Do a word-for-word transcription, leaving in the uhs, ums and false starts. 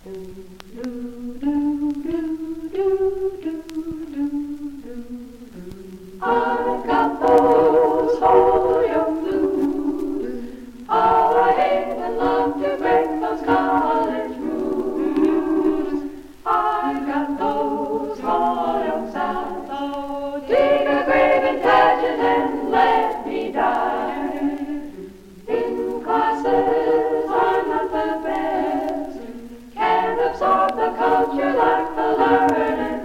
I've got those Holyoke blues. How I hate and love to break those college rules. I've got those Holyoke sounds. So dig a grave in Paget and let me die. In classes I'm not the best. Can't absorb the culture like the learned.